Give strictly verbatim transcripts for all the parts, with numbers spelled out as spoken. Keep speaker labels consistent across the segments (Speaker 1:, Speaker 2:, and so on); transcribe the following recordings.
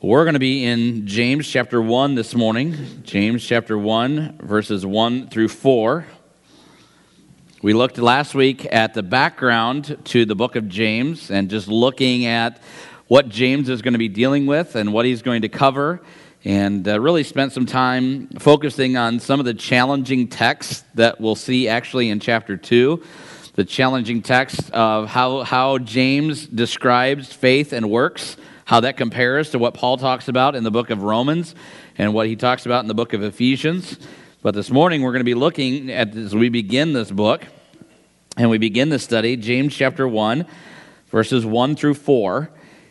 Speaker 1: We're going to be in James chapter one this morning. James chapter one, verses one through four. We looked last week at the background to the book of James and just looking at what James is going to be dealing with and what he's going to cover, and uh, really spent some time focusing on some of the challenging texts that we'll see actually in chapter two. The challenging text of how, how James describes faith and works, how that compares to what Paul talks about in the book of Romans and what he talks about in the book of Ephesians. But this morning we're going to be looking at, as we begin this book, and we begin this study, James chapter one, verses one through four.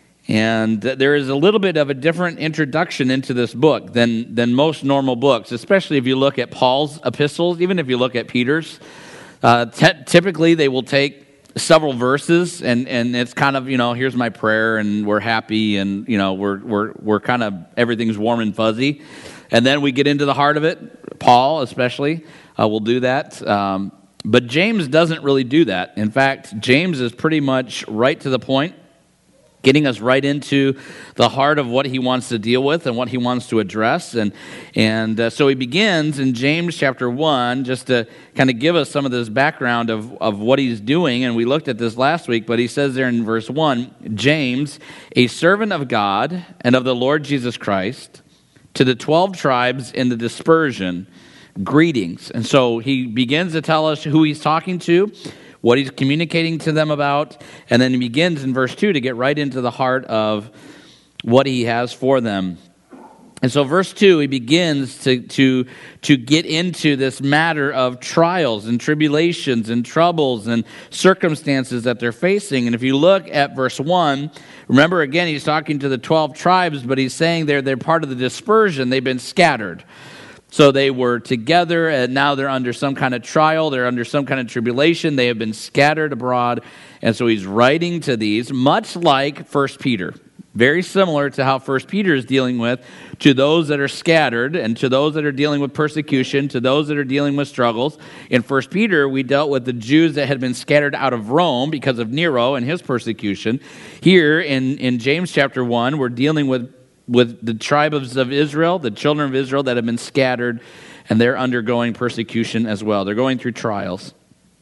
Speaker 1: And there is a little bit of a different introduction into this book than, than most normal books, especially if you look at Paul's epistles, even if you look at Peter's. Uh, t- typically they will take several verses, and, and it's kind of, you know, here's my prayer, and we're happy, and, you know, we're we're we're kind of, everything's warm and fuzzy. And then we get into the heart of it. Paul, especially, uh, will do that. Um, but James doesn't really do that. In fact, James is pretty much right to the point, getting us right into the heart of what he wants to deal with and what he wants to address. And and uh, so he begins in James chapter one, just to kind of give us some of this background of, of what he's doing. And we looked at this last week, but he says there in verse one, James, a servant of God and of the Lord Jesus Christ, to the twelve tribes in the dispersion, greetings. And so he begins to tell us who he's talking to, what he's communicating to them about, and then he begins in verse two to get right into the heart of what he has for them. And so verse two, he begins to, to, to get into this matter of trials and tribulations and troubles and circumstances that they're facing. And if you look at verse one, remember again, he's talking to the twelve tribes, but he's saying they're, they're part of the dispersion. They've been scattered. So they were together, and now they're under some kind of trial. They're under some kind of tribulation. They have been scattered abroad. And so he's writing to these, much like First Peter. Very similar to how First Peter is dealing with, to those that are scattered, and to those that are dealing with persecution, to those that are dealing with struggles. In First Peter, we dealt with the Jews that had been scattered out of Rome because of Nero and his persecution. Here in, in James chapter one, we're dealing with with the tribes of Israel, the children of Israel that have been scattered, and they're undergoing persecution as well. They're going through trials.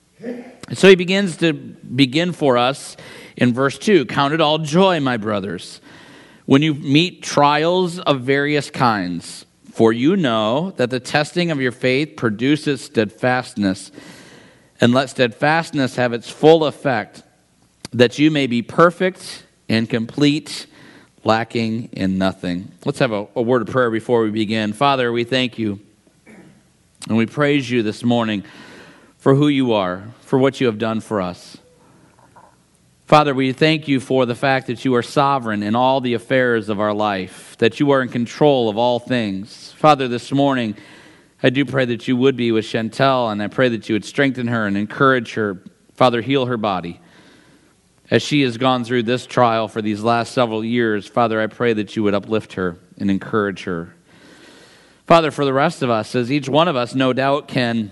Speaker 1: So he begins to begin for us in verse two, count it all joy, my brothers, when you meet trials of various kinds, for you know that the testing of your faith produces steadfastness, and let steadfastness have its full effect, that you may be perfect and complete, lacking in nothing. Let's have a, a word of prayer before we begin. Father, we thank you and we praise you this morning for who you are, for what you have done for us. Father, we thank you for the fact that you are sovereign in all the affairs of our life, that you are in control of all things. Father, this morning, I do pray that you would be with Chantel, and I pray that you would strengthen her and encourage her. Father, heal her body. As she has gone through this trial for these last several years, Father, I pray that you would uplift her and encourage her. Father, for the rest of us, as each one of us no doubt can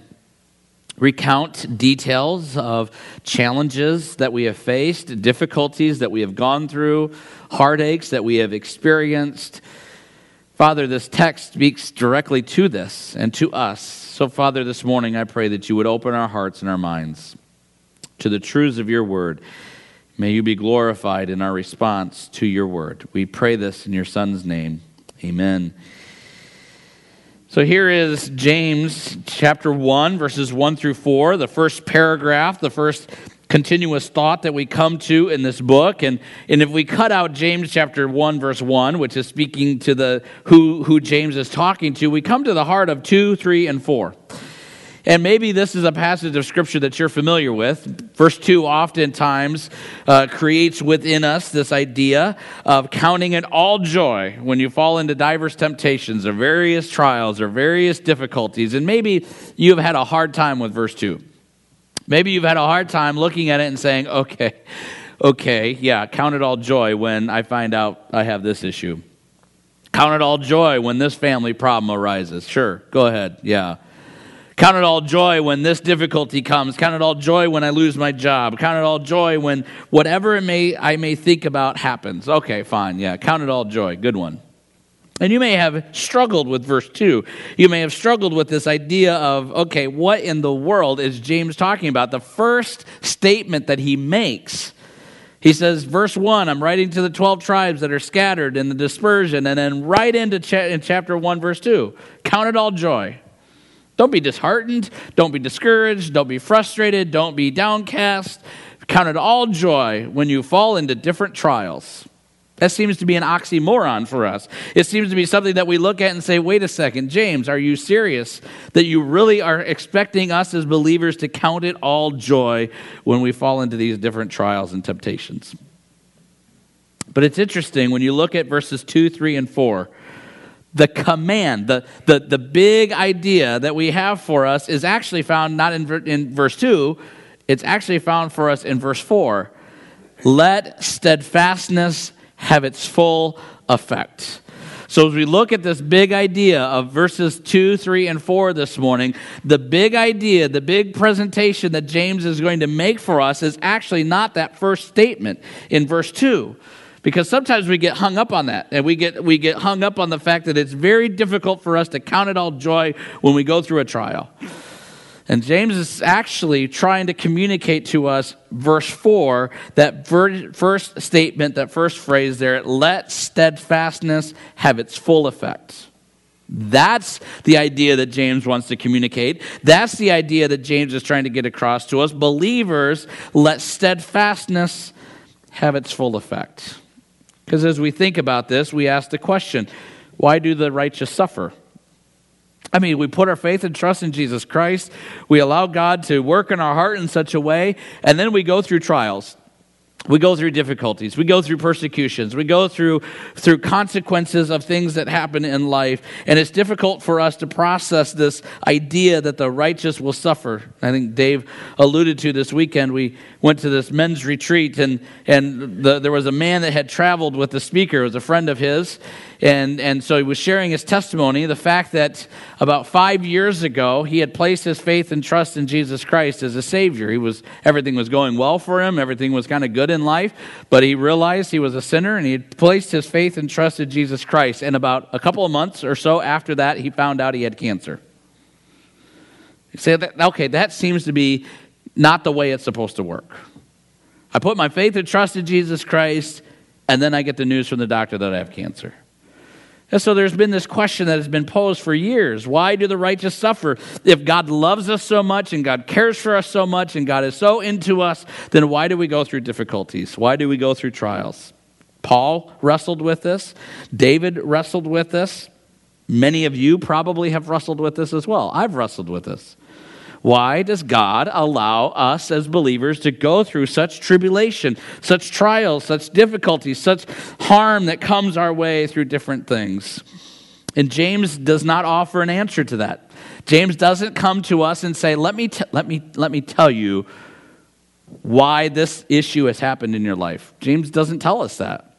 Speaker 1: recount details of challenges that we have faced, difficulties that we have gone through, heartaches that we have experienced, Father, this text speaks directly to this and to us. So, Father, this morning I pray that you would open our hearts and our minds to the truths of your word. May you be glorified in our response to your word. We pray this in your Son's name. Amen. So here is James chapter one, verses one through four, the first paragraph, the first continuous thought that we come to in this book. And, and if we cut out James chapter one, verse one, which is speaking to the who, who James is talking to, we come to the heart of two, three, and four. And maybe this is a passage of Scripture that you're familiar with. Verse two oftentimes uh, creates within us this idea of counting it all joy when you fall into diverse temptations or various trials or various difficulties. And maybe you've had a hard time with verse two. Maybe you've had a hard time looking at it and saying, okay, okay, yeah, count it all joy when I find out I have this issue. Count it all joy when this family problem arises. Sure, go ahead, yeah. Count it all joy when this difficulty comes. Count it all joy when I lose my job. Count it all joy when whatever it may I may think about happens. Okay, fine, yeah. Count it all joy. Good one. And you may have struggled with verse two. You may have struggled with this idea of, okay, what in the world is James talking about? The first statement that he makes, he says, verse one, I'm writing to the twelve tribes that are scattered in the dispersion. And then right into cha- in chapter one, verse two, count it all joy. Don't be disheartened. Don't be discouraged. Don't be frustrated. Don't be downcast. Count it all joy when you fall into different trials. That seems to be an oxymoron for us. It seems to be something that we look at and say, wait a second, James, are you serious that you really are expecting us as believers to count it all joy when we fall into these different trials and temptations? But it's interesting when you look at verses two, three, and four, the command, the, the, the big idea that we have for us is actually found not in, in verse two, it's actually found for us in verse four. Let steadfastness have its full effect. So as we look at this big idea of verses two, three, and four this morning, the big idea, the big presentation that James is going to make for us is actually not that first statement in verse two. Because sometimes we get hung up on that, and we get we get hung up on the fact that it's very difficult for us to count it all joy when we go through a trial. And James is actually trying to communicate to us verse four, that ver- first statement, that first phrase there, let steadfastness have its full effect. That's the idea that James wants to communicate. That's the idea that James is trying to get across to us. Believers, let steadfastness have its full effect. Because as we think about this, we ask the question, why do the righteous suffer? I mean, we put our faith and trust in Jesus Christ. We allow God to work in our heart in such a way, and then we go through trials. We go through difficulties. We go through persecutions. We go through through consequences of things that happen in life. And it's difficult for us to process this idea that the righteous will suffer. I think Dave alluded to this weekend. We went to this men's retreat, and, and the, there was a man that had traveled with the speaker. It was a friend of his. And, and so he was sharing his testimony, the fact that about five years ago, he had placed his faith and trust in Jesus Christ as a Savior. He was everything was going well for him. Everything was kind of good in life. But he realized he was a sinner, and he had placed his faith and trust in Jesus Christ. And about a couple of months or so after that, he found out he had cancer. You say, okay, that seems to be not the way it's supposed to work. I put my faith and trust in Jesus Christ, and then I get the news from the doctor that I have cancer. And so there's been this question that has been posed for years. Why do the righteous suffer? If God loves us so much and God cares for us so much and God is so into us, then why do we go through difficulties? Why do we go through trials? Paul wrestled with this. David wrestled with this. Many of you probably have wrestled with this as well. I've wrestled with this. Why does God allow us as believers to go through such tribulation, such trials, such difficulties, such harm that comes our way through different things? And James does not offer an answer to that. James doesn't come to us and say, let me, t- let me, let me tell you why this issue has happened in your life. James doesn't tell us that.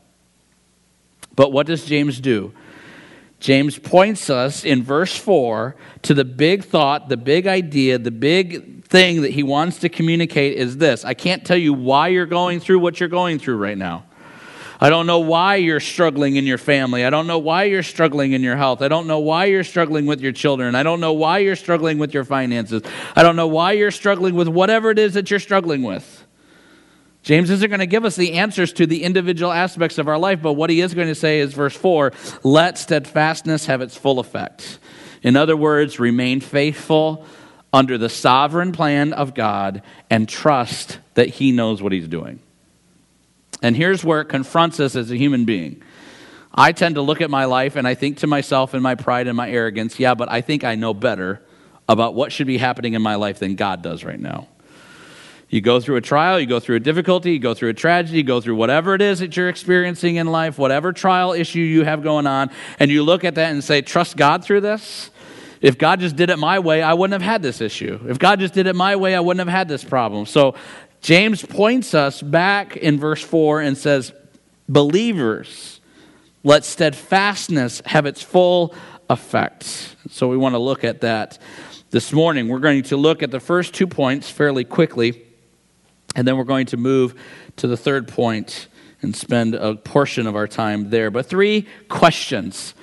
Speaker 1: But what does James do? James points us in verse four to the big thought, the big idea, the big thing that he wants to communicate is this. I can't tell you why you're going through what you're going through right now. I don't know why you're struggling in your family. I don't know why you're struggling in your health. I don't know why you're struggling with your children. I don't know why you're struggling with your finances. I don't know why you're struggling with whatever it is that you're struggling with. James isn't going to give us the answers to the individual aspects of our life, but what he is going to say is verse four, let steadfastness have its full effect. In other words, remain faithful under the sovereign plan of God and trust that he knows what he's doing. And here's where it confronts us as a human being. I tend to look at my life and I think to myself in my pride and my arrogance, yeah, but I think I know better about what should be happening in my life than God does right now. You go through a trial, you go through a difficulty, you go through a tragedy, you go through whatever it is that you're experiencing in life, whatever trial issue you have going on, and you look at that and say, trust God through this? If God just did it my way, I wouldn't have had this issue. If God just did it my way, I wouldn't have had this problem. So James points us back in verse four and says, believers, let steadfastness have its full effect. So we want to look at that this morning. We're going to look at the first two points fairly quickly, and then we're going to move to the third point and spend a portion of our time there. But three questions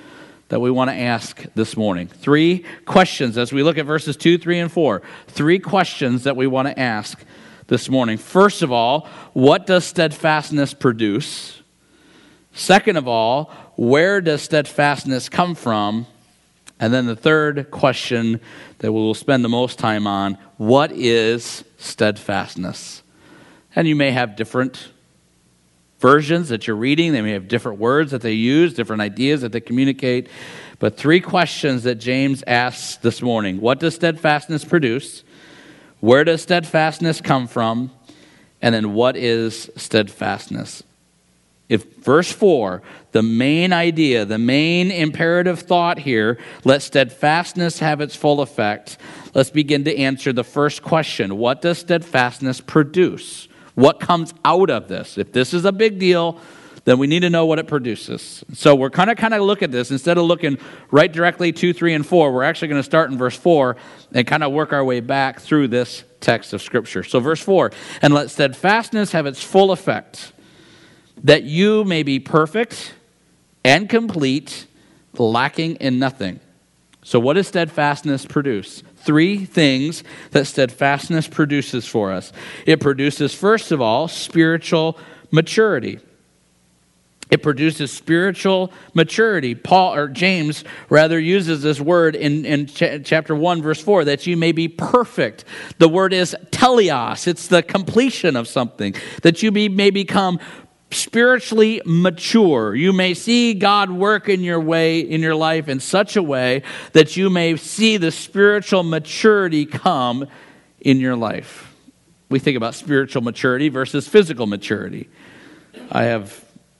Speaker 1: that we want to ask this morning. Three questions as we look at verses two, three, and four. Three questions that we want to ask this morning. First of all, what does steadfastness produce? Second of all, where does steadfastness come from? And then the third question that we will spend the most time on, what is steadfastness? And you may have different versions that you're reading. They may have different words that they use, different ideas that they communicate. But three questions that James asks this morning. What does steadfastness produce? Where does steadfastness come from? And then what is steadfastness? If verse four, the main idea, the main imperative thought here, let steadfastness have its full effect, let's begin to answer the first question. What does steadfastness produce? What comes out of this? If this is a big deal, then we need to know what it produces. So we're kind of kind of look at this. Instead of looking right directly two, three, and four, we're actually going to start in verse four and kind of work our way back through this text of Scripture. So verse four, and let steadfastness have its full effect, that you may be perfect and complete, lacking in nothing. So what does steadfastness produce? Three things that steadfastness produces for us. It produces, first of all, spiritual maturity. It produces spiritual maturity. Paul, or James, rather, uses this word in, in ch- chapter one, verse four, that you may be perfect. The word is teleos. It's the completion of something. That you be, may become spiritually mature. You may see God work in your way, in your life in such a way that you may see the spiritual maturity come in your life. We think about spiritual maturity versus physical maturity. I have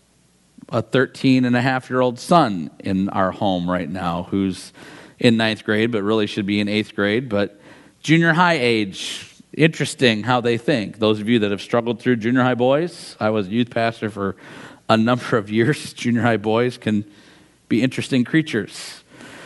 Speaker 1: a thirteen and a half year old son in our home right now who's in ninth grade, but really should be in eighth grade, but junior high age. Interesting how they think. Those of you that have struggled through junior high boys, I was a youth pastor for a number of years. Junior high boys can be interesting creatures.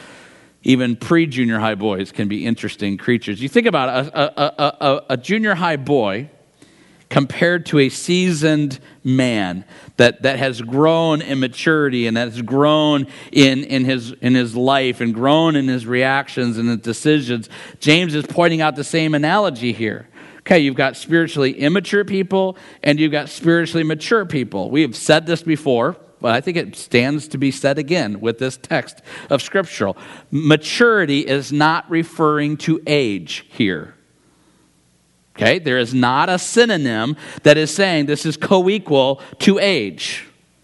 Speaker 1: Even pre-junior high boys can be interesting creatures. You think about a, a, a, a, a junior high boy compared to a seasoned man that, that has grown in maturity and that has grown in, in, his, in his life and grown in his reactions and his decisions. James is pointing out the same analogy here. Okay, you've got spiritually immature people and you've got spiritually mature people. We have said this before, but I think it stands to be said again with this text of Scripture. Maturity is not referring to age here. Okay, there is not a synonym that is saying this is co-equal to age.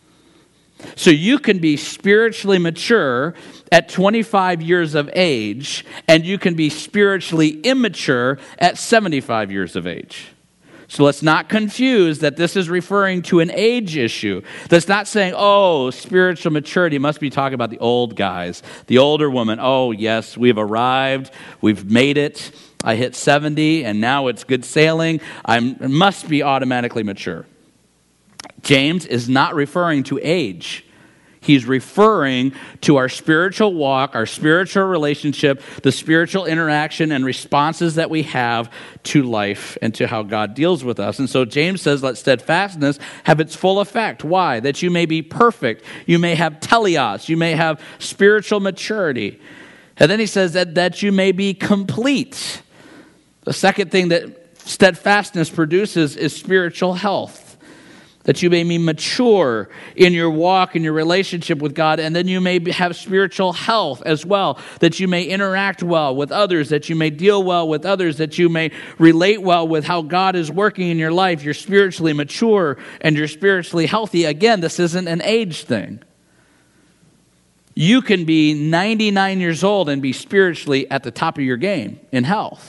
Speaker 1: So you can be spiritually mature at twenty-five years of age, and you can be spiritually immature at seventy-five years of age. So let's not confuse that this is referring to an age issue. That's not saying, oh, spiritual maturity must be talking about the old guys, the older woman. Oh, yes, we've arrived, we've made it. I hit seventy, and now it's good sailing. I must be automatically mature. James is not referring to age. He's referring to our spiritual walk, our spiritual relationship, the spiritual interaction and responses that we have to life and to how God deals with us. And so James says, let steadfastness have its full effect. Why? That you may be perfect. You may have teleos. You may have spiritual maturity. And then he says that, that you may be complete. The second thing that steadfastness produces is spiritual health. That you may be mature in your walk, in your relationship with God, and then you may have spiritual health as well. That you may interact well with others, that you may deal well with others, that you may relate well with how God is working in your life. You're spiritually mature and you're spiritually healthy. Again, this isn't an age thing. You can be ninety-nine years old and be spiritually at the top of your game in health.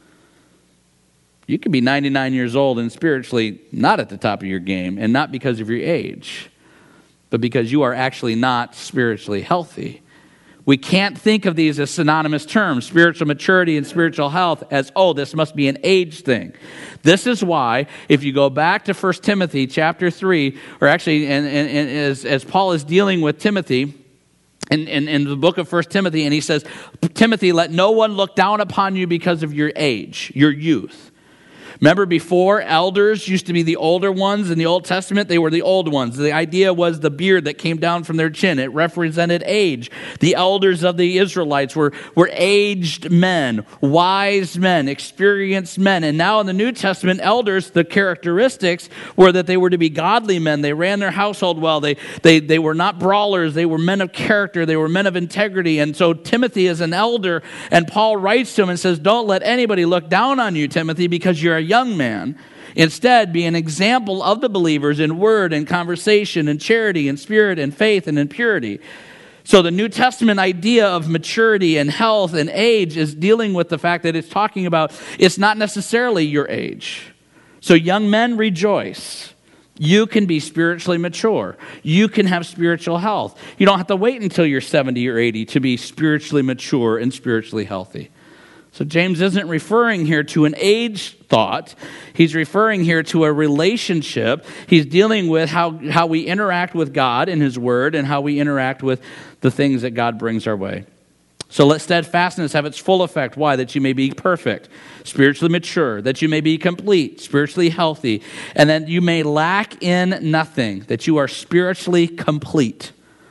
Speaker 1: You can be ninety-nine years old and spiritually not at the top of your game, and not because of your age, but because you are actually not spiritually healthy. We can't think of these as synonymous terms, spiritual maturity and spiritual health, as, oh, this must be an age thing. This is why, if you go back to First Timothy chapter three, or actually and, and, and as, as Paul is dealing with Timothy, In, in, in the book of First Timothy, and he says, Timothy, let no one look down upon you because of your age, your youth. Remember before, elders used to be the older ones. In the Old Testament, they were the old ones. The idea was the beard that came down from their chin. It represented age. The elders of the Israelites were, were aged men, wise men, experienced men. And now in the New Testament, elders, the characteristics were that they were to be godly men. They ran their household well. They, they, they were not brawlers. They were men of character. They were men of integrity. And so Timothy is an elder, and Paul writes to him and says, don't let anybody look down on you, Timothy, because you're a young man. Instead, be an example of the believers in word and conversation and charity and spirit and faith and in purity. So the New Testament idea of maturity and health and age is dealing with the fact that it's talking about it's not necessarily your age. So young men, rejoice. You can be spiritually mature. You can have spiritual health. You don't have to wait until you're seventy or eighty to be spiritually mature and spiritually healthy. So James isn't referring here to an age thought. He's referring here to a relationship. He's dealing with how, how we interact with God in His Word and how we interact with the things that God brings our way. So let steadfastness have its full effect. Why? That you may be perfect, spiritually mature, that you may be complete, spiritually healthy, and that you may lack in nothing, that you are spiritually complete.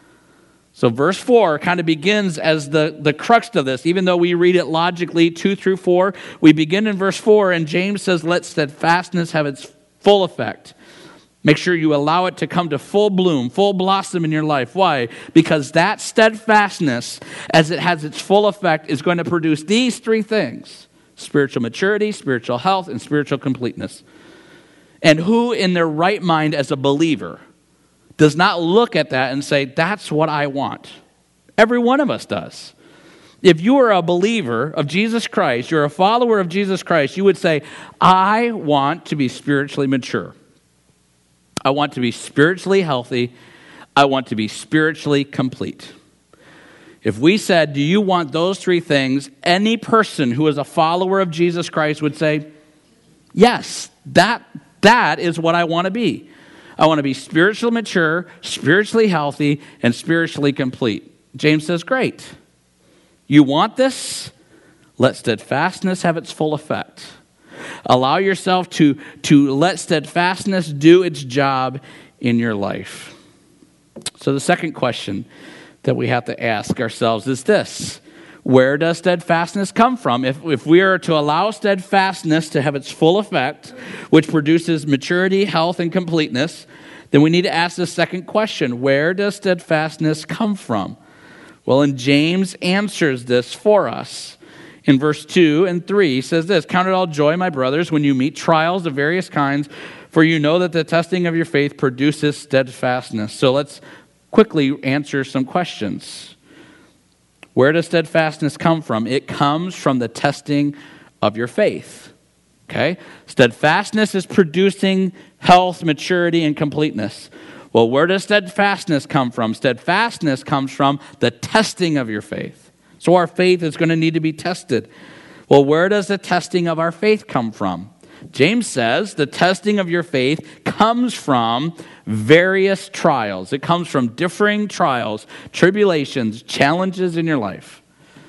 Speaker 1: So verse four kind of begins as the, the crux of this. Even though we read it logically, two through four, we begin in verse four, and James says, let steadfastness have its full effect. Make sure you allow it to come to full bloom, full blossom in your life. Why? Because that steadfastness, as it has its full effect, is going to produce these three things: spiritual maturity, spiritual health, and spiritual completeness. And who in their right mind as a believer does not look at that and say, that's what I want? Every one of us does. If you are a believer of Jesus Christ, you're a follower of Jesus Christ, you would say, I want to be spiritually mature. I want to be spiritually healthy. I want to be spiritually complete. If we said, do you want those three things? Any person who is a follower of Jesus Christ would say, yes, that, that is what I want to be. I want to be spiritually mature, spiritually healthy, and spiritually complete. James says, great. You want this? Let steadfastness have its full effect. Allow yourself to, to let steadfastness do its job in your life. So the second question that we have to ask ourselves is this: where does steadfastness come from? If, if we are to allow steadfastness to have its full effect, which produces maturity, health, and completeness, then we need to ask the second question: where does steadfastness come from? Well, and James answers this for us. In verse two and three, he says this: count it all joy, my brothers, when you meet trials of various kinds, for you know that the testing of your faith produces steadfastness. So let's quickly answer some questions. Where does steadfastness come from? It comes from the testing of your faith. Okay? Steadfastness is producing health, maturity, and completeness. Well, where does steadfastness come from? Steadfastness comes from the testing of your faith. So our faith is going to need to be tested. Well, where does the testing of our faith come from? James says the testing of your faith comes from various trials. It comes from differing trials, tribulations, challenges in your life.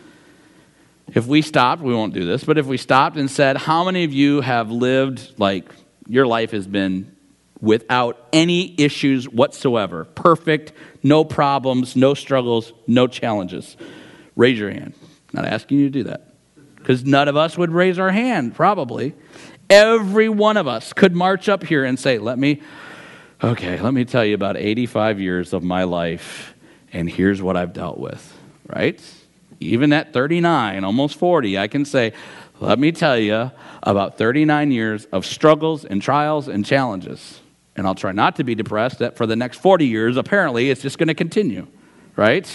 Speaker 1: If we stopped, we won't do this, but if we stopped and said, how many of you have lived like your life has been without any issues whatsoever? Perfect, no problems, no struggles, no challenges. Raise your hand. Not asking you to do that, because none of us would raise our hand, probably. Every one of us could march up here and say, let me, okay, let me tell you about eighty-five years of my life, and here's what I've dealt with, right? Even at thirty-nine, almost forty, I can say, let me tell you about thirty-nine years of struggles and trials and challenges. And I'll try not to be depressed that for the next forty years, apparently, it's just going to continue, right?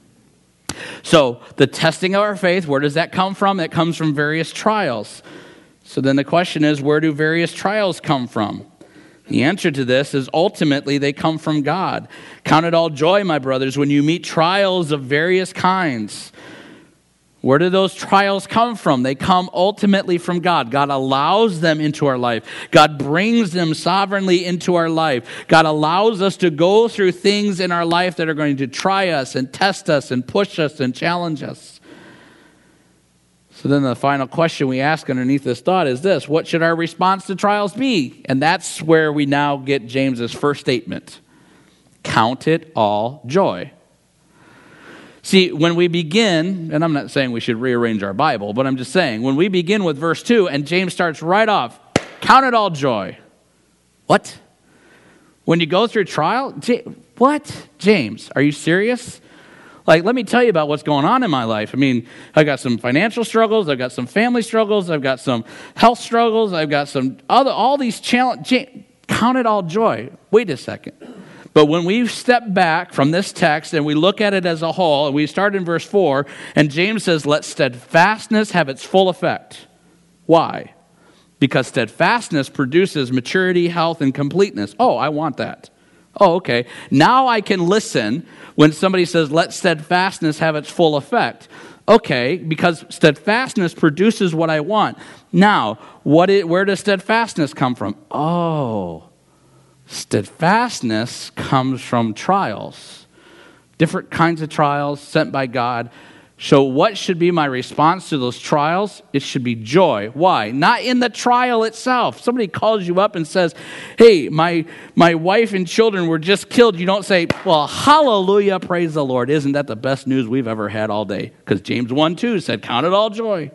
Speaker 1: So the testing of our faith, where does that come from? It comes from various trials. So then the question is, where do various trials come from? The answer to this is ultimately they come from God. Count it all joy, my brothers, when you meet trials of various kinds. Where do those trials come from? They come ultimately from God. God allows them into our life. God brings them sovereignly into our life. God allows us to go through things in our life that are going to try us and test us and push us and challenge us. So then the final question we ask underneath this thought is this: what should our response to trials be? And that's where we now get James's first statement. Count it all joy. See, when we begin, and I'm not saying we should rearrange our Bible, but I'm just saying, when we begin with verse two, and James starts right off, count it all joy. What? When you go through trial? J- what? James, are you serious? Like, let me tell you about what's going on in my life. I mean, I've got some financial struggles. I've got some family struggles. I've got some health struggles. I've got some other, all these challenges. Count it all joy. Wait a second. But when we step back from this text and we look at it as a whole, and we start in verse four, and James says, let steadfastness have its full effect. Why? Because steadfastness produces maturity, health, and completeness. Oh, I want that. Oh, okay. Now I can listen when somebody says, let steadfastness have its full effect. Okay, because steadfastness produces what I want. Now, what? It, where does steadfastness come from? Oh, steadfastness comes from trials. Different kinds of trials sent by God. So what should be my response to those trials? It should be joy. Why? Not in the trial itself. Somebody calls you up and says, hey, my my wife and children were just killed. You don't say, well, hallelujah, praise the Lord. Isn't that the best news we've ever had all day? Because James one two said, count it all joy.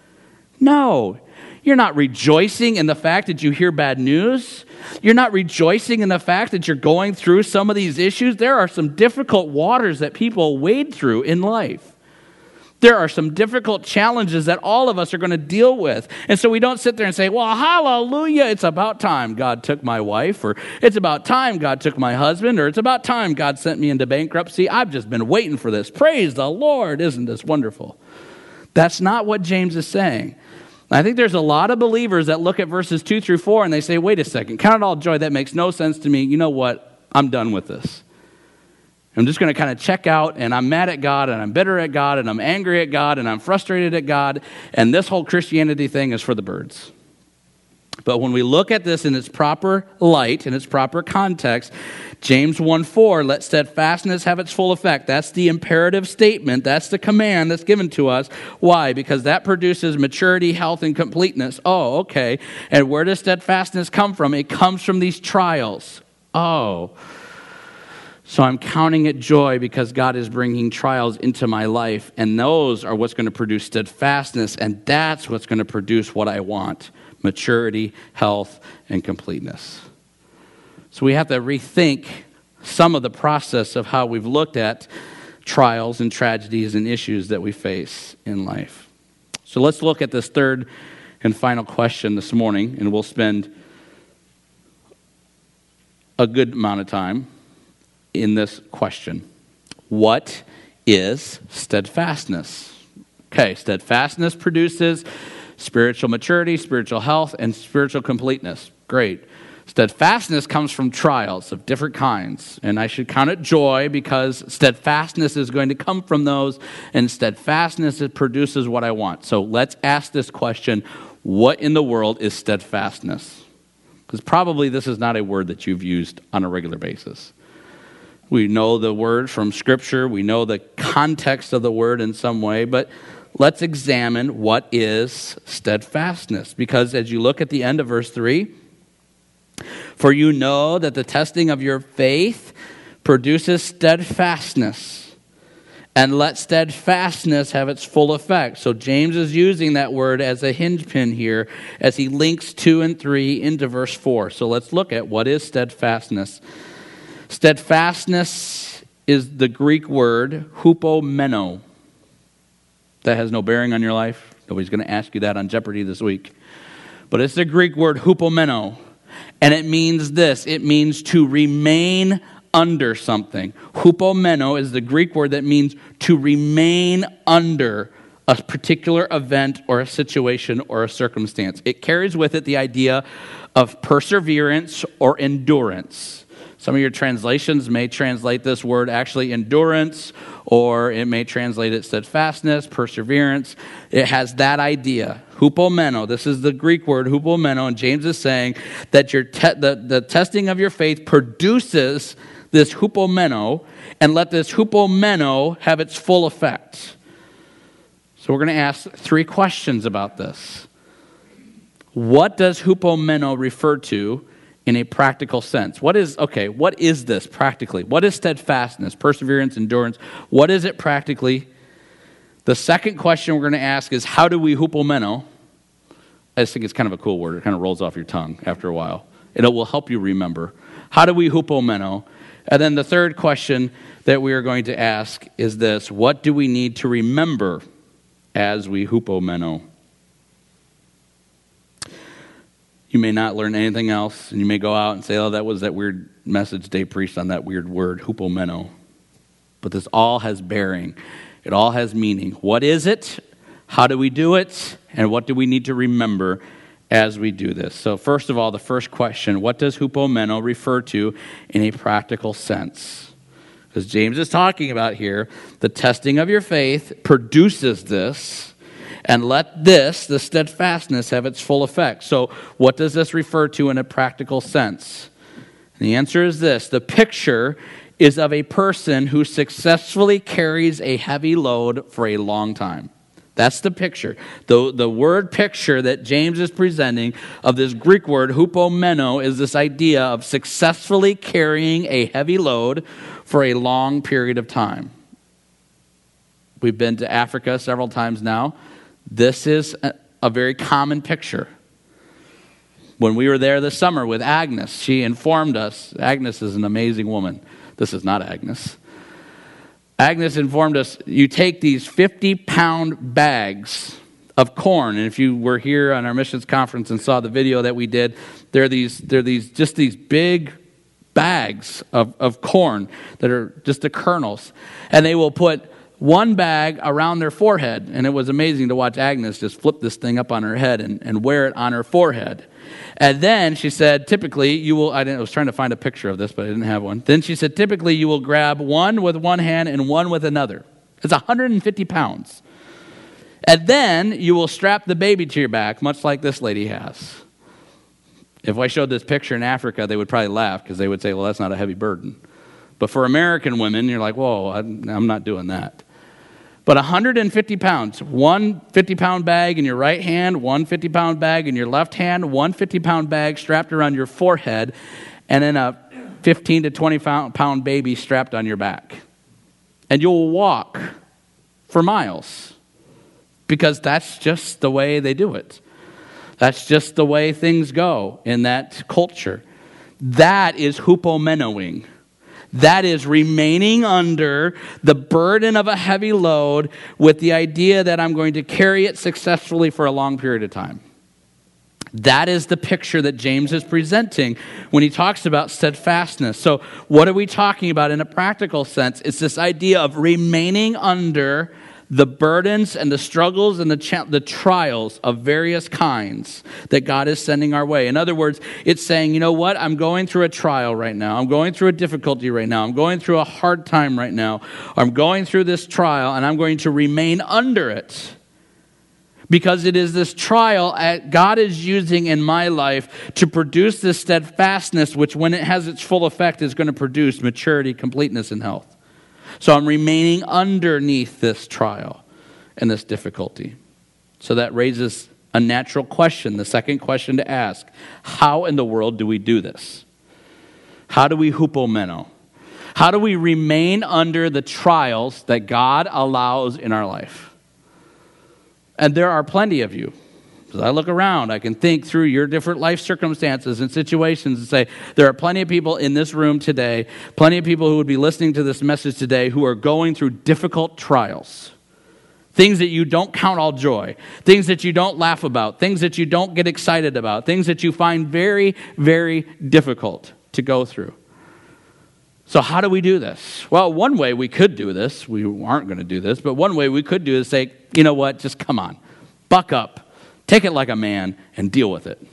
Speaker 1: No, you're not rejoicing in the fact that you hear bad news. You're not rejoicing in the fact that you're going through some of these issues. There are some difficult waters that people wade through in life. There are some difficult challenges that all of us are going to deal with. And so we don't sit there and say, well, hallelujah, it's about time God took my wife, or it's about time God took my husband, or it's about time God sent me into bankruptcy. I've just been waiting for this. Praise the Lord. Isn't this wonderful? That's not what James is saying. I think there's a lot of believers that look at verses two through four and they say, wait a second, count it all joy. That makes no sense to me. You know what? I'm done with this. I'm just going to kind of check out, and I'm mad at God, and I'm bitter at God, and I'm angry at God, and I'm frustrated at God, and this whole Christianity thing is for the birds. But when we look at this in its proper light, in its proper context, James one four, let steadfastness have its full effect. That's the imperative statement. That's the command that's given to us. Why? Because that produces maturity, health, and completeness. Oh, okay. And where does steadfastness come from? It comes from these trials. Oh, so I'm counting it joy because God is bringing trials into my life, and those are what's going to produce steadfastness, and that's what's going to produce what I want, maturity, health, and completeness. So we have to rethink some of the process of how we've looked at trials and tragedies and issues that we face in life. So let's look at this third and final question this morning, and we'll spend a good amount of time in this question. What is steadfastness? Okay, steadfastness produces spiritual maturity, spiritual health, and spiritual completeness. Great. Steadfastness comes from trials of different kinds, and I should count it joy because steadfastness is going to come from those, and steadfastness it produces what I want. So let's ask this question: what in the world is steadfastness? Because probably this is not a word that you've used on a regular basis. We know the word from Scripture. We know the context of the word in some way. But let's examine what is steadfastness. Because as you look at the end of verse three, for you know that the testing of your faith produces steadfastness. And let steadfastness have its full effect. So James is using that word as a hinge pin here as he links two and three into verse four. So let's look at what is steadfastness. Steadfastness is the Greek word hupomeno. That has no bearing on your life. Nobody's going to ask you that on Jeopardy this week. But it's the Greek word hupomeno. And it means this. It means to remain under something. Hupomeno is the Greek word that means to remain under a particular event or a situation or a circumstance. It carries with it the idea of perseverance or endurance. Some of your translations may translate this word actually endurance, or it may translate it steadfastness, perseverance. It has that idea. Hupomeno, this is the Greek word hupomeno, and James is saying that your te- the, the testing of your faith produces this hupomeno, and let this hupomeno have its full effect. So we're going to ask three questions about this. What does hupomeno refer to in a practical sense? What is, okay, what is this practically? What is steadfastness, perseverance, endurance? What is it practically? The second question we're going to ask is, how do we hupomeno? I just think it's kind of a cool word. It kind of rolls off your tongue after a while. And it will help you remember. How do we hupomeno? And then the third question that we are going to ask is this: what do we need to remember as we hupomeno? You may not learn anything else, and you may go out and say, oh, that was that weird message Dave preached on that weird word, hupomeno. But this all has bearing. It all has meaning. What is it? How do we do it? And what do we need to remember as we do this? So first of all, the first question, what does hupomeno refer to in a practical sense? Because James is talking about here, the testing of your faith produces this, and let this, the steadfastness, have its full effect. So what does this refer to in a practical sense? And the answer is this: the picture is of a person who successfully carries a heavy load for a long time. That's the picture. The, the word picture that James is presenting of this Greek word, hupomeno, is this idea of successfully carrying a heavy load for a long period of time. We've been to Africa several times now. This is a, a very common picture. When we were there this summer with Agnes, she informed us. Agnes is an amazing woman. This is not Agnes. Agnes informed us, you take these fifty-pound bags of corn, and if you were here on our missions conference and saw the video that we did, there are these, there are these just these big bags of, of corn that are just the kernels, and they will put one bag around their forehead, and it was amazing to watch Agnes just flip this thing up on her head and, and wear it on her forehead. And then she said, typically, you will, I, didn't, I was trying to find a picture of this, but I didn't have one. Then she said, typically, you will grab one with one hand and one with another. It's one hundred fifty pounds. And then you will strap the baby to your back, much like this lady has. If I showed this picture in Africa, they would probably laugh because they would say, well, that's not a heavy burden. But for American women, you're like, whoa, I'm not doing that. But one hundred fifty pounds, one fifty-pound bag in your right hand, one fifty-pound bag in your left hand, one fifty-pound bag strapped around your forehead, and then a fifteen to twenty pound baby strapped on your back. And you'll walk for miles because that's just the way they do it. That's just the way things go in that culture. That is hupomenoing. That is remaining under the burden of a heavy load with the idea that I'm going to carry it successfully for a long period of time. That is the picture that James is presenting when he talks about steadfastness. So what are we talking about in a practical sense? It's this idea of remaining under the burdens and the struggles and the cha- the trials of various kinds that God is sending our way. In other words, it's saying, you know what? I'm going through a trial right now. I'm going through a difficulty right now. I'm going through a hard time right now. I'm going through this trial, and I'm going to remain under it. Because it is this trial that God is using in my life to produce this steadfastness, which when it has its full effect is going to produce maturity, completeness, and health. So I'm remaining underneath this trial and this difficulty. So that raises a natural question, the second question to ask. How in the world do we do this? How do we hupomeno? How do we remain under the trials that God allows in our life? And there are plenty of you. As I look around, I can think through your different life circumstances and situations and say, there are plenty of people in this room today, plenty of people who would be listening to this message today who are going through difficult trials. Things that you don't count all joy, things that you don't laugh about, things that you don't get excited about, things that you find very, very difficult to go through. So how do we do this? Well, one way we could do this, we aren't going to do this, but one way we could do is say, you know what, just come on, buck up. Take it like a man and deal with it.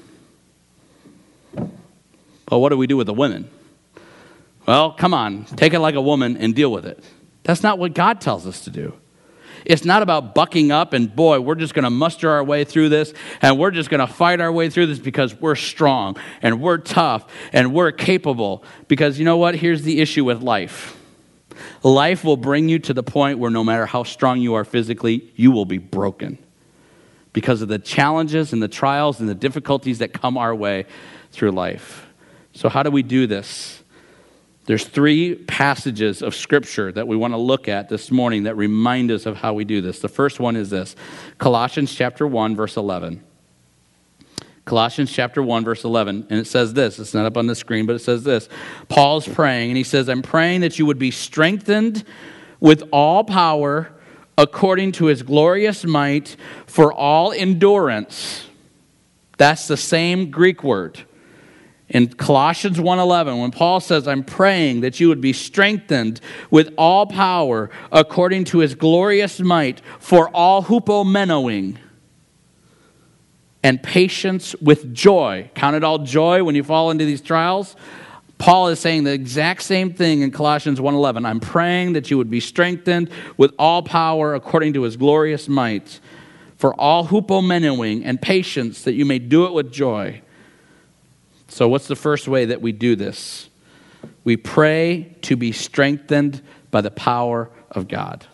Speaker 1: Well, what do we do with the women? Well, come on, take it like a woman and deal with it. That's not what God tells us to do. It's not about bucking up and, boy, we're just going to muster our way through this and we're just going to fight our way through this because we're strong and we're tough and we're capable. Because you know what? Here's the issue with life.
Speaker 2: Life will bring you to the point where no matter how strong you are physically, you will be broken because of the challenges and the trials and the difficulties that come our way through life. So how do we do this? There's three passages of Scripture that we want to look at this morning that remind us of how we do this. The first one is this, Colossians chapter one, verse eleven. Colossians chapter one, verse eleven, and it says this. It's not up on the screen, but it says this. Paul's praying, and he says, I'm praying that you would be strengthened with all power according to his glorious might for all endurance. That's the same Greek word. In Colossians one eleven, when Paul says, I'm praying that you would be strengthened with all power according to his glorious might for all hupomenoing, and patience with joy. Count it all joy when you fall into these trials. Paul is saying the exact same thing in Colossians one eleven. I'm praying that you would be strengthened with all power according to his glorious might for all hupomenoing and patience, that you may do it with joy. So what's the first way that we do this? We pray to be strengthened by the power of God.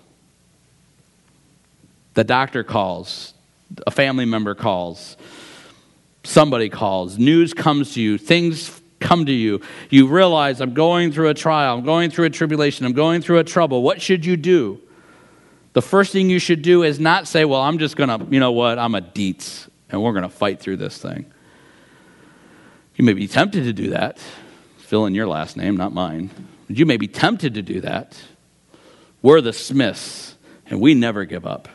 Speaker 2: The doctor calls. A family member calls, somebody calls, news comes to you, things come to you, you realize I'm going through a trial, I'm going through a tribulation, I'm going through a trouble. What should you do? The first thing you should do is not say, well, I'm just going to, you know what, I'm a Dietz, and we're going to fight through this thing. You may be tempted to do that. Fill in your last name, not mine. You may be tempted to do that. We're the Smiths, and we never give up.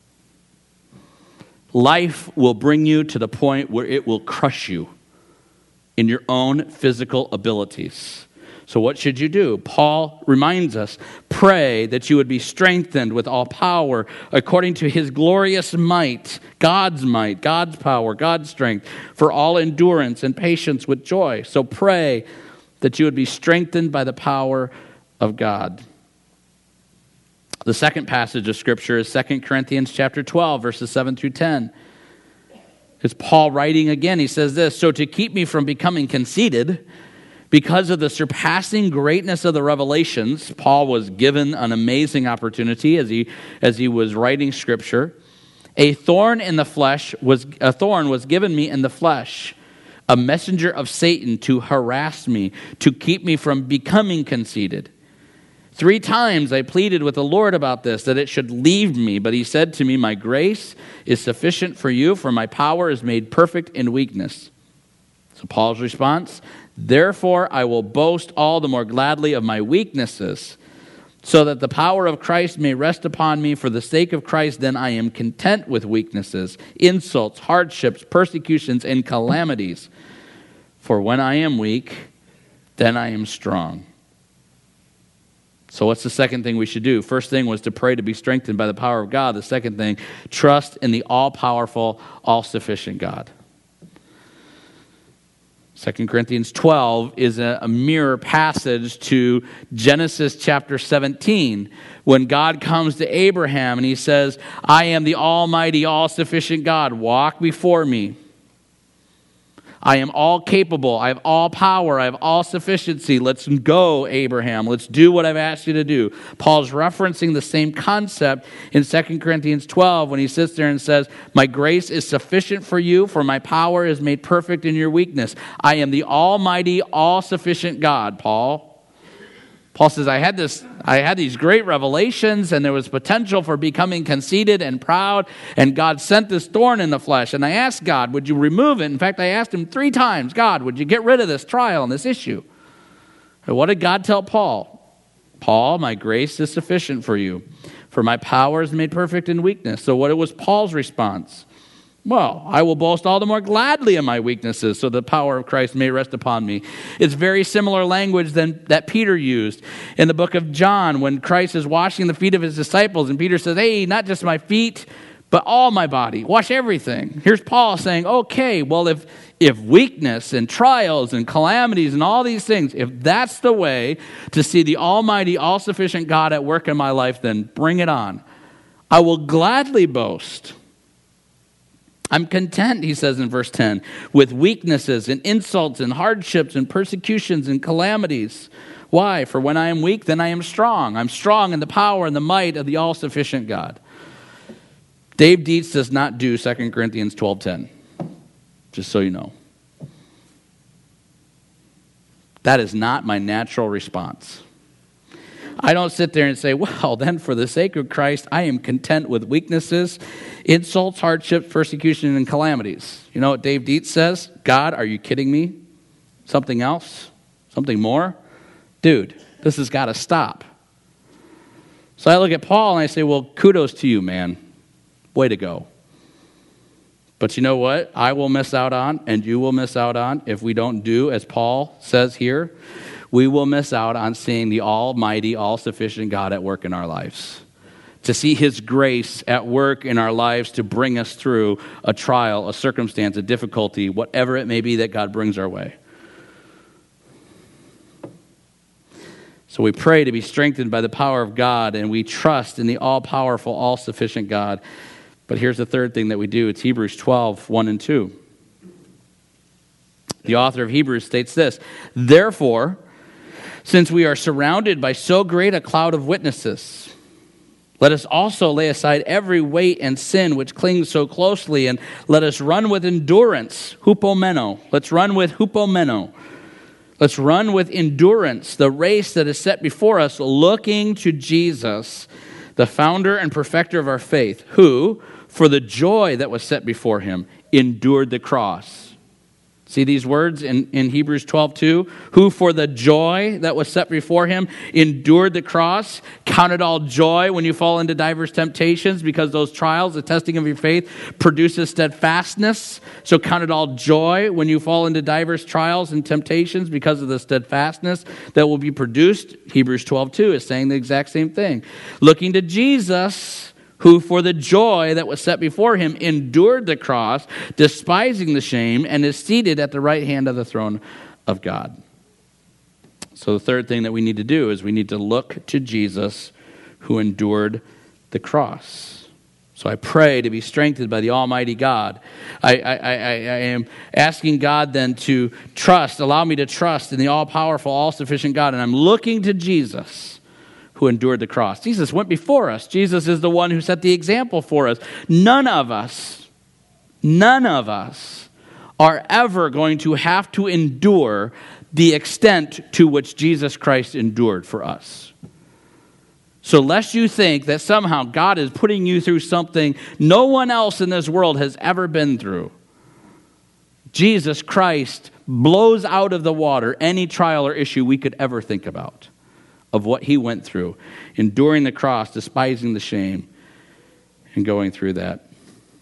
Speaker 2: Life will bring you to the point where it will crush you in your own physical abilities. So what should you do? Paul reminds us, pray that you would be strengthened with all power according to his glorious might, God's might, God's power, God's strength, for all endurance and patience with joy. So pray that you would be strengthened by the power of God. The second passage of Scripture is Second Corinthians chapter twelve, verses seven through ten. It's Paul writing again. He says this, so to keep me from becoming conceited, because of the surpassing greatness of the revelations, Paul was given an amazing opportunity as he as he was writing Scripture. A thorn in the flesh was a thorn was given me in the flesh, a messenger of Satan to harass me, to keep me from becoming conceited. Three times I pleaded with the Lord about this, that it should leave me. But he said to me, my grace is sufficient for you, for my power is made perfect in weakness. So Paul's response, therefore I will boast all the more gladly of my weaknesses, so that the power of Christ may rest upon me. For the sake of Christ, then I am content with weaknesses, insults, hardships, persecutions, and calamities. For when I am weak, then I am strong. So what's the second thing we should do? First thing was to pray to be strengthened by the power of God. The second thing, trust in the all-powerful, all-sufficient God. Second Corinthians twelve is a, a mirror passage to Genesis chapter seventeen, when God comes to Abraham and he says, I am the almighty, all-sufficient God. Walk before me. I am all capable. I have all power. I have all sufficiency. Let's go, Abraham. Let's do what I've asked you to do. Paul's referencing the same concept in Second Corinthians twelve when he sits there and says, my grace is sufficient for you, for my power is made perfect in your weakness. I am the almighty, all-sufficient God, Paul. Paul says, I had this, I had these great revelations, and there was potential for becoming conceited and proud, and God sent this thorn in the flesh, and I asked God, would you remove it? In fact, I asked him three times, God, would you get rid of this trial and this issue? And what did God tell Paul? Paul, my grace is sufficient for you, for my power is made perfect in weakness. So what was Paul's response? Well, I will boast all the more gladly in my weaknesses, so the power of Christ may rest upon me. It's very similar language than that Peter used in the book of John when Christ is washing the feet of his disciples, and Peter says, hey, not just my feet, but all my body. Wash everything. Here's Paul saying, okay, well, if if weakness and trials and calamities and all these things, if that's the way to see the almighty, all-sufficient God at work in my life, then bring it on. I will gladly boast. I'm content, he says in verse ten, with weaknesses and insults and hardships and persecutions and calamities. Why? For when I am weak, then I am strong. I'm strong in the power and the might of the all-sufficient God. Dave Dietz does not do Second Corinthians twelve ten, just so you know. That is not my natural response. I don't sit there and say, well, then for the sake of Christ, I am content with weaknesses, insults, hardships, persecution, and calamities. You know what Dave Dietz says? God, are you kidding me? Something else? Something more? Dude, this has got to stop. So I look at Paul and I say, well, kudos to you, man. Way to go. But you know what I will miss out on and you will miss out on if we don't do as Paul says here? We will miss out on seeing the almighty, all-sufficient God at work in our lives. To see his grace at work in our lives to bring us through a trial, a circumstance, a difficulty, whatever it may be that God brings our way. So we pray to be strengthened by the power of God, and we trust in the all-powerful, all-sufficient God. But here's the third thing that we do. It's Hebrews twelve, one and two. The author of Hebrews states this, therefore, since we are surrounded by so great a cloud of witnesses, let us also lay aside every weight and sin which clings so closely, and let us run with endurance, hupomeno. Let's run with hupomeno. Let's run with endurance the race that is set before us, looking to Jesus, the founder and perfecter of our faith, who, for the joy that was set before him, endured the cross. See these words in, in Hebrews twelve two? Who for the joy that was set before him endured the cross, counted all joy when you fall into diverse temptations, because those trials, the testing of your faith, produces steadfastness. So counted all joy when you fall into diverse trials and temptations because of the steadfastness that will be produced. Hebrews twelve two is saying the exact same thing. Looking to Jesus, who for the joy that was set before him endured the cross, despising the shame, and is seated at the right hand of the throne of God. So the third thing that we need to do is we need to look to Jesus, who endured the cross. So I pray to be strengthened by the Almighty God. I, I, I, I am asking God then to trust, allow me to trust in the all-powerful, all-sufficient God, and I'm looking to Jesus, who endured the cross. Jesus went before us. Jesus is the one who set the example for us. None of us, none of us are ever going to have to endure the extent to which Jesus Christ endured for us. So lest you think that somehow God is putting you through something no one else in this world has ever been through, Jesus Christ blows out of the water any trial or issue we could ever think about of what he went through, enduring the cross, despising the shame, and going through that.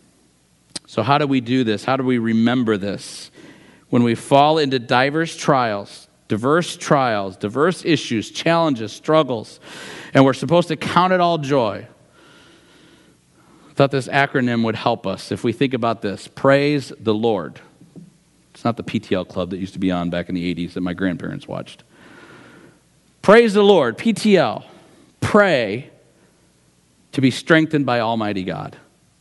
Speaker 2: So how do we do this? How do we remember this? When we fall into diverse trials, diverse trials, diverse issues, challenges, struggles, and we're supposed to count it all joy. I thought this acronym would help us if we think about this. Praise the Lord. It's not the P T L club that used to be on back in the eighties that my grandparents watched. Praise the Lord, P T L. Pray to be strengthened by Almighty God.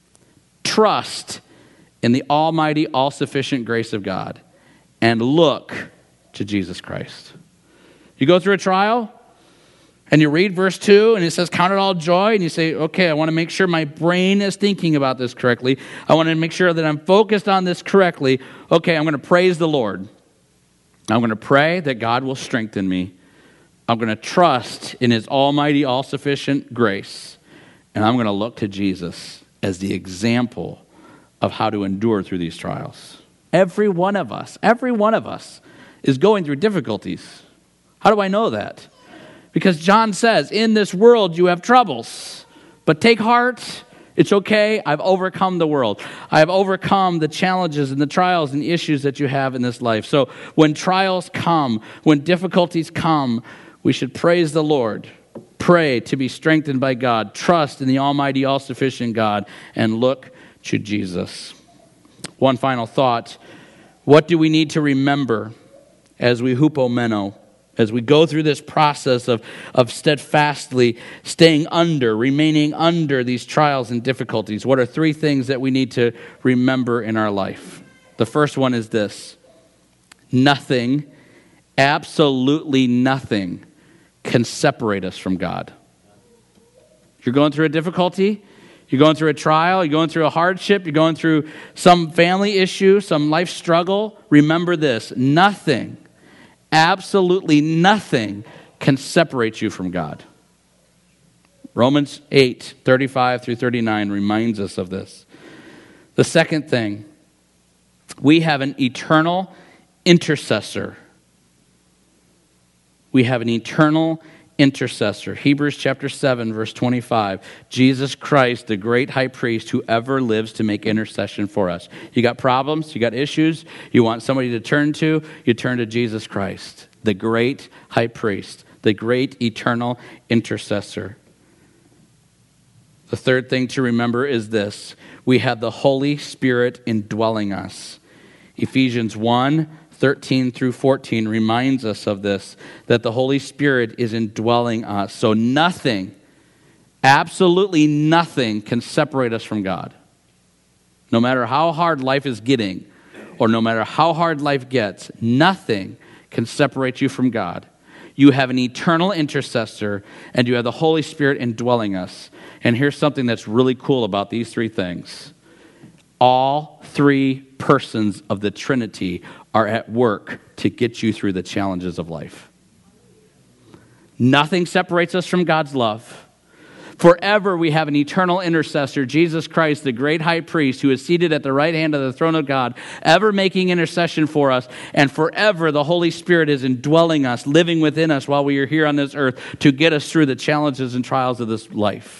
Speaker 2: Trust in the almighty, all-sufficient grace of God. And look to Jesus Christ. You go through a trial, and you read verse two, and it says, count it all joy, and you say, okay, I want to make sure my brain is thinking about this correctly. I want to make sure that I'm focused on this correctly. Okay, I'm going to praise the Lord. I'm going to pray that God will strengthen me. I'm going to trust in his almighty, all-sufficient grace. And I'm going to look to Jesus as the example of how to endure through these trials. Every one of us, every one of us is going through difficulties. How do I know that? Because John says, in this world you have troubles, but take heart. It's okay. I've overcome the world. I have overcome the challenges and the trials and the issues that you have in this life. So when trials come, when difficulties come, we should praise the Lord, pray to be strengthened by God, trust in the almighty, all-sufficient God, and look to Jesus. One final thought. What do we need to remember as we hupomeno, as we go through this process of, of steadfastly staying under, remaining under these trials and difficulties? What are three things that we need to remember in our life? The first one is this. Nothing, absolutely nothing, can separate us from God. You're going through a difficulty, you're going through a trial, you're going through a hardship, you're going through some family issue, some life struggle. Remember this, nothing, absolutely nothing can separate you from God. Romans eight, thirty-five through thirty-nine reminds us of this. The second thing, we have an eternal intercessor. We have an eternal intercessor. Hebrews chapter seven, verse twenty-five. Jesus Christ, the great high priest who ever lives to make intercession for us. You got problems, you got issues, you want somebody to turn to, you turn to Jesus Christ, the great high priest, the great eternal intercessor. The third thing to remember is this. We have the Holy Spirit indwelling us. Ephesians one, thirteen through fourteen reminds us of this, that the Holy Spirit is indwelling us. So nothing, absolutely nothing can separate us from God. No matter how hard life is getting, or no matter how hard life gets, nothing can separate you from God. You have an eternal intercessor, and you have the Holy Spirit indwelling us. And here's something that's really cool about these three things. All three persons of the Trinity are at work to get you through the challenges of life. Nothing separates us from God's love. Forever we have an eternal intercessor, Jesus Christ, the great high priest who is seated at the right hand of the throne of God, ever making intercession for us. And forever the Holy Spirit is indwelling us, living within us while we are here on this earth to get us through the challenges and trials of this life.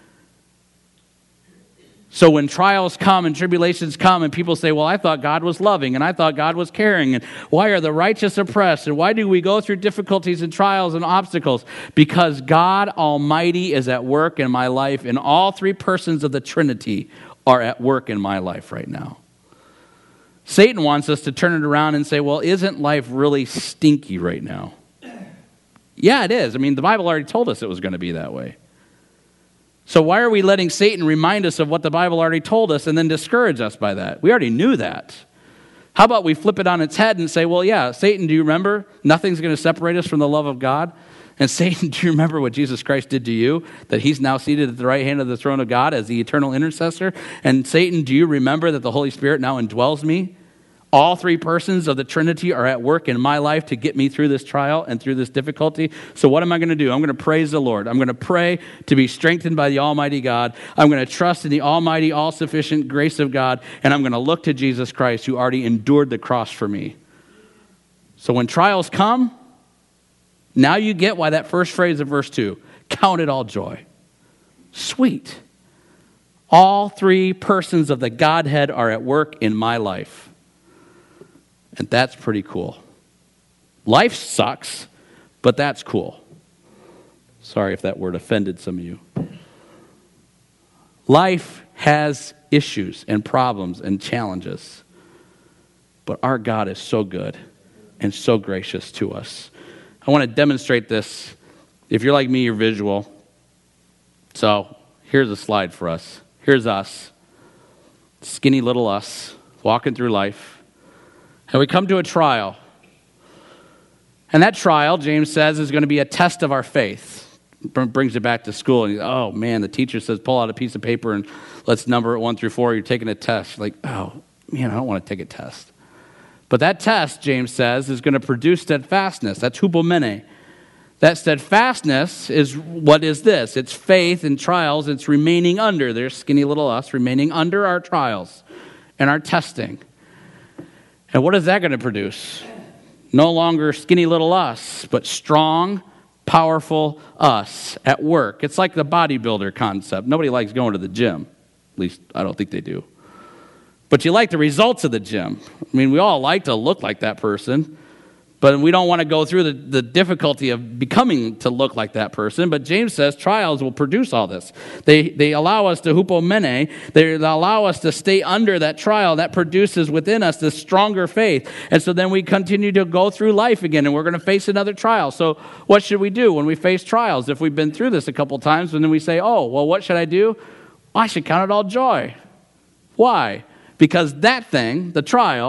Speaker 2: So when trials come and tribulations come and people say, well, I thought God was loving and I thought God was caring, and why are the righteous oppressed, and why do we go through difficulties and trials and obstacles? Because God Almighty is at work in my life, and all three persons of the Trinity are at work in my life right now. Satan wants us to turn it around and say, well, isn't life really stinky right now? Yeah, it is. I mean, the Bible already told us it was going to be that way. So why are we letting Satan remind us of what the Bible already told us and then discourage us by that? We already knew that. How about we flip it on its head and say, well, yeah, Satan, do you remember? Nothing's going to separate us from the love of God. And Satan, do you remember what Jesus Christ did to you? That he's now seated at the right hand of the throne of God as the eternal intercessor. And Satan, do you remember that the Holy Spirit now indwells me? All three persons of the Trinity are at work in my life to get me through this trial and through this difficulty. So what am I going to do? I'm going to praise the Lord. I'm going to pray to be strengthened by the Almighty God. I'm going to trust in the almighty, all-sufficient grace of God. And I'm going to look to Jesus Christ, who already endured the cross for me. So when trials come, now you get why that first phrase of verse two, count it all joy. Sweet. All three persons of the Godhead are at work in my life. And that's pretty cool. Life sucks, but that's cool. Sorry if that word offended some of you. Life has issues and problems and challenges. But our God is so good and so gracious to us. I want to demonstrate this. If you're like me, you're visual. So here's a slide for us. Here's us. Skinny little us, walking through life. And we come to a trial. And that trial, James says, is going to be a test of our faith. Brings it back to school. And oh, man, the teacher says, pull out a piece of paper and let's number it one through four. You're taking a test. You're like, oh, man, I don't want to take a test. But that test, James says, is going to produce steadfastness. That's hupomene. That steadfastness is what is this? It's faith in trials. It's remaining under. There's skinny little us, remaining under our trials and our testing. And what is that going to produce? No longer skinny little us, but strong, powerful us at work. It's like the bodybuilder concept. Nobody likes going to the gym. At least I don't think they do. But you like the results of the gym. I mean, we all like to look like that person, but we don't want to go through the, the difficulty of becoming to look like that person. But James says trials will produce all this. They they allow us to hupomene. They allow us to stay under that trial. That produces within us this stronger faith. And so then we continue to go through life again, and we're going to face another trial. So what should we do when we face trials? If we've been through this a couple times, and then we say, oh, well, what should I do? Well, I should count it all joy. Why? Because that thing, the trial,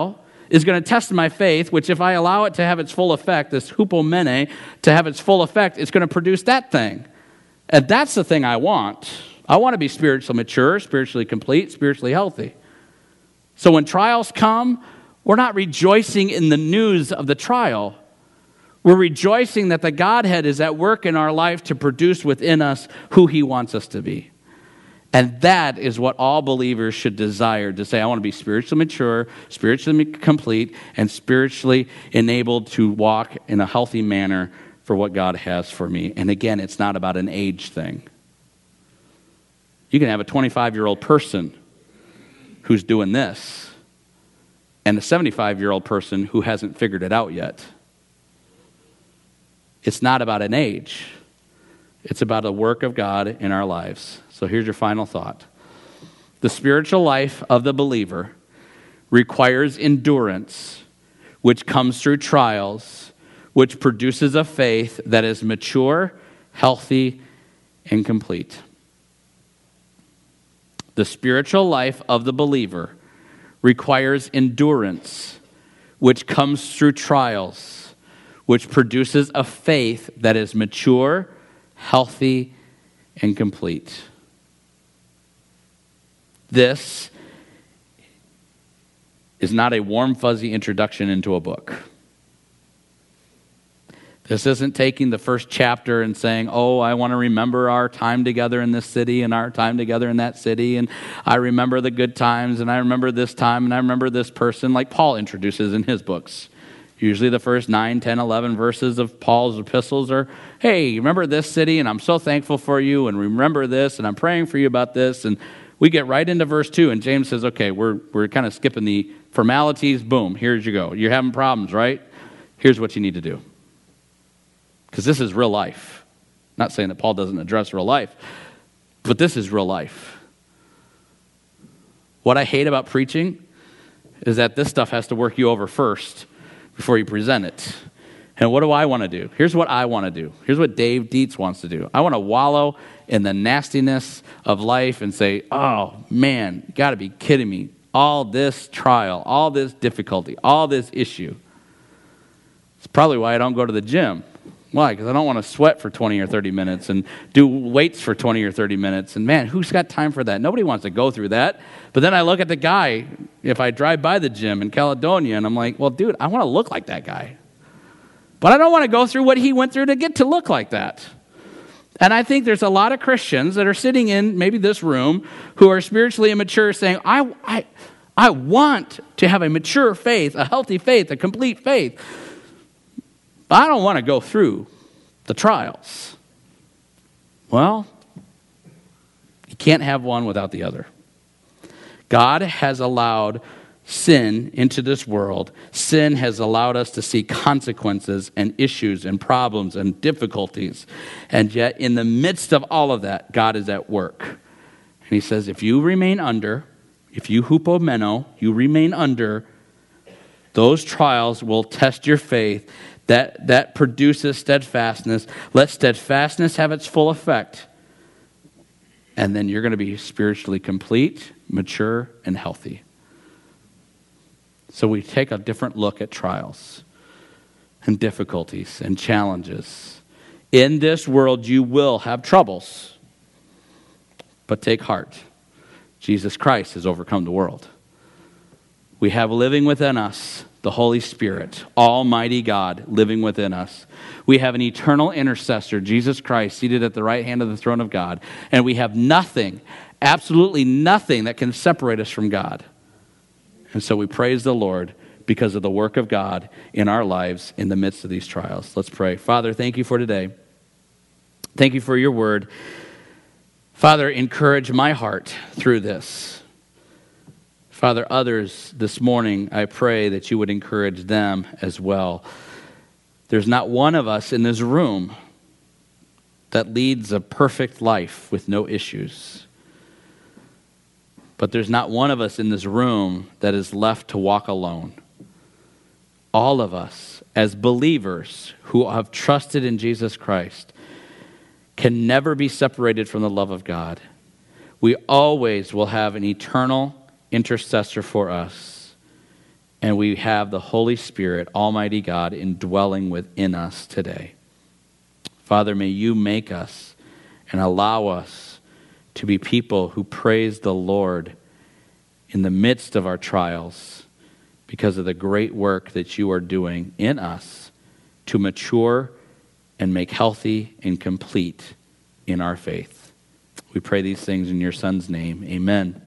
Speaker 2: is going to test my faith, which if I allow it to have its full effect, this hupomene, to have its full effect, it's going to produce that thing. And that's the thing I want. I want to be spiritually mature, spiritually complete, spiritually healthy. So when trials come, we're not rejoicing in the news of the trial. We're rejoicing that the Godhead is at work in our life to produce within us who he wants us to be. And that is what all believers should desire, to say, I want to be spiritually mature, spiritually complete, and spiritually enabled to walk in a healthy manner for what God has for me. And again, it's not about an age thing. You can have a twenty-five-year-old person who's doing this and a seventy-five-year-old person who hasn't figured it out yet. It's not about an age. It's about the work of God in our lives. So here's your final thought. The spiritual life of the believer requires endurance, which comes through trials, which produces a faith that is mature, healthy, and complete. The spiritual life of the believer requires endurance, which comes through trials, which produces a faith that is mature, healthy, and complete. This is not a warm, fuzzy introduction into a book. This isn't taking the first chapter and saying, oh, I want to remember our time together in this city and our time together in that city, and I remember the good times, and I remember this time, and I remember this person, like Paul introduces in his books. Usually the first nine, ten, eleven verses of Paul's epistles are, hey, remember this city, and I'm so thankful for you, and remember this, and I'm praying for you about this. And we get right into verse two, and James says, okay, we're we're kind of skipping the formalities. Boom, here you go. You're having problems, right? Here's what you need to do. Because this is real life. Not saying that Paul doesn't address real life, but this is real life. What I hate about preaching is that this stuff has to work you over first before you present it. And what do I want to do? Here's what I want to do. Here's what Dave Dietz wants to do. I want to wallow in the nastiness of life and say, oh, man, you got to be kidding me. All this trial, all this difficulty, all this issue. It's probably why I don't go to the gym. Why? Because I don't want to sweat for twenty or thirty minutes and do weights for twenty or thirty minutes. And man, who's got time for that? Nobody wants to go through that. But then I look at the guy, if I drive by the gym in Caledonia, and I'm like, well, dude, I want to look like that guy. But I don't want to go through what he went through to get to look like that. And I think there's a lot of Christians that are sitting in maybe this room who are spiritually immature saying, I, I, I want to have a mature faith, a healthy faith, a complete faith. I don't want to go through the trials. Well, you can't have one without the other. God has allowed sin into this world. Sin has allowed us to see consequences and issues and problems and difficulties. And yet, in the midst of all of that, God is at work. And he says, if you remain under, if you hupomeno, you remain under, those trials will test your faith. That, that produces steadfastness. Let steadfastness have its full effect. And then you're going to be spiritually complete, mature, and healthy. So we take a different look at trials and difficulties and challenges. In this world, you will have troubles. But take heart. Jesus Christ has overcome the world. We have living within us the Holy Spirit, Almighty God living within us. We have an eternal intercessor, Jesus Christ, seated at the right hand of the throne of God. And we have nothing, absolutely nothing that can separate us from God. And so we praise the Lord because of the work of God in our lives in the midst of these trials. Let's pray. Father, thank you for today. Thank you for your word. Father, encourage my heart through this. Father, others this morning, I pray that you would encourage them as well. There's not one of us in this room that leads a perfect life with no issues. But there's not one of us in this room that is left to walk alone. All of us, as believers who have trusted in Jesus Christ, can never be separated from the love of God. We always will have an eternal intercessor for us. And we have the Holy Spirit, Almighty God, indwelling within us today. Father, may you make us and allow us to be people who praise the Lord in the midst of our trials because of the great work that you are doing in us to mature and make healthy and complete in our faith. We pray these things in your Son's name. Amen.